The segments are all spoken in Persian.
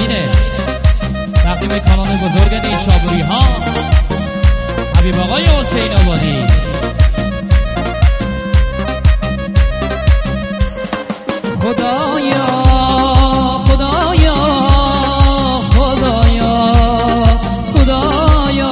اینه تقدیم کانال بزرگ نیشابوری ها حبیب آقای حسین آبادی. خدایا خدایا خدایا خدایا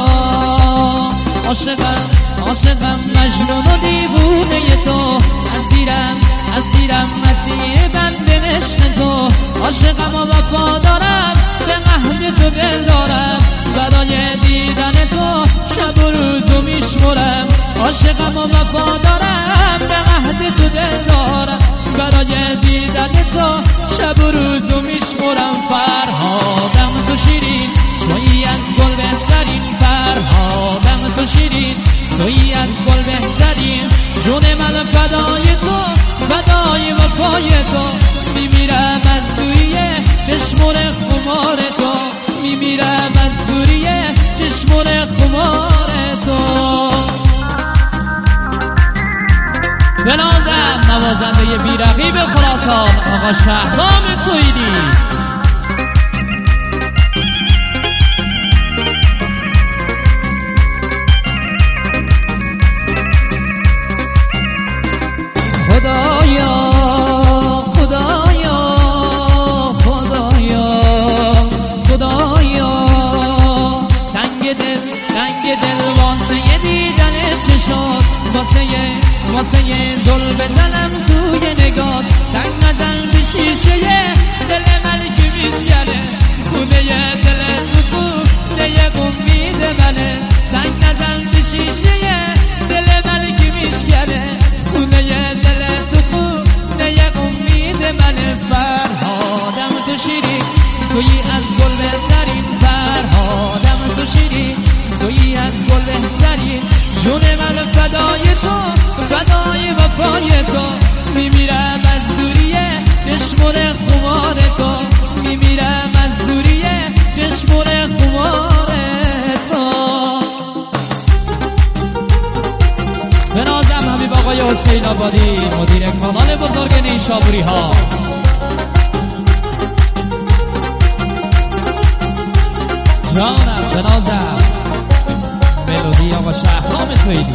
عاشقم مجنون و دیوونه تو، اسیرم مسیح بنده عشق تو، عاشقم و وفادارم به عهد تو دل دارم، برای دیدن تو شب و روزو میشمرم، عاشقم و وفادارم به عهد تو دل دارم، برای دیدن تو شب و روزو میشمرم. فرهادم تو شیرین تویی از گل بهترین، فرهادم تو شیرین تویی از گل بهترین، جون من فدای تو، فدای وفای تو، میمیرم از دوریه چشمون خمار تو، میمیرم از دوریه چشمون خمار تو. بنازم نوازنده بی‌رقیب خراسان آقا شهرام سویدی. خدایا خدایا خدایا خدایا تنگ دل واسه دیدن چشات، واسه زل بزنم توی نگات، تنگ نزن به شیشه دل من که میشکنه، خونه دل تو خونه امید منه، تنگ نزن به شیشه دل من که میشکنه، خونه دل تو خونه امید منه. فرهادم تو شیرین تویی از گل بهترین، فرهادم تو شیرین تویی از گل بهترین، جون من فدای تو، فدای وفای تو، میمیرم از دوریه چشمون خمار تو، میمیرم از دوریه چشمون خمار تو. بنازم حبیب آقای حسین آبادی مدیر کانال بزرگ نیشابوری ها. جانم بنازم ملودی آقا شهرام سویدی.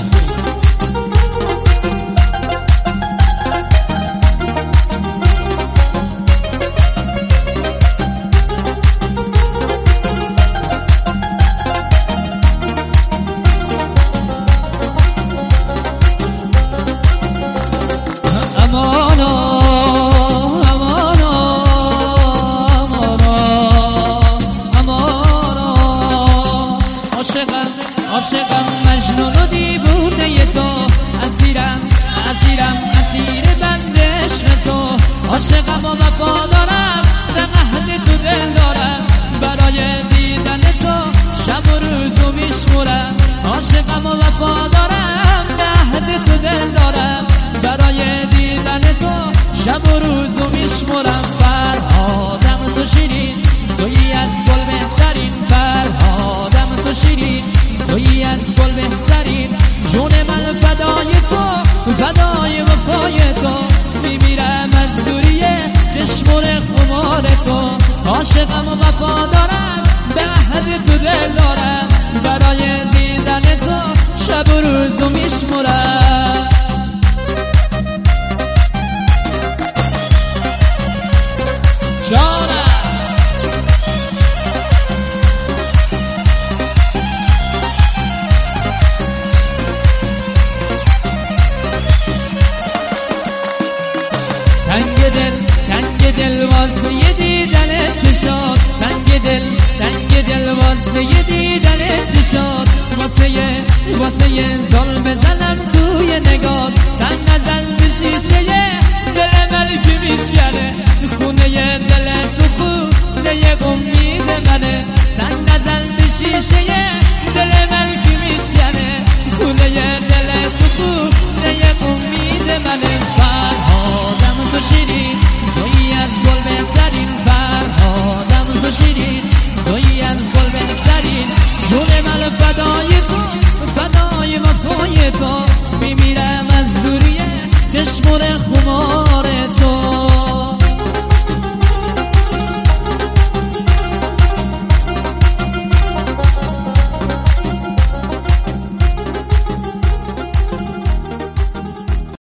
عاشقم مجنون و دیوونه تو، اسیرم اسیر بنده عشق تو، عاشقم و وفادارم به عهد تو دل دارم، برای دیدن تو شب و روزو میشمرم، عاشقم و وفادارم به عهد تو دل دارم، برای دیدن تو شب و روزو میشمرم. فرهادم تو شیرین تویی از گل بهترین، فرهادم تو شیرین تویی از گل بهترین، جون من فدای تو، فدای وفای تو، میمیرم از دوریه چشمون خمار تو، عاشقم و وفادارم به عهد تو دل دارم، برای دیدن تو شب و روزو میشمرم. جانم تنگ دل واسه دیدن چشات، تنگ دل واسه دیدن چشات، واسه زل بزنم توی نگات، تنگ نزن به شیشه دل من که میشکنه، خونه دل تو خونه امید منه، تنگ نزن به شیشه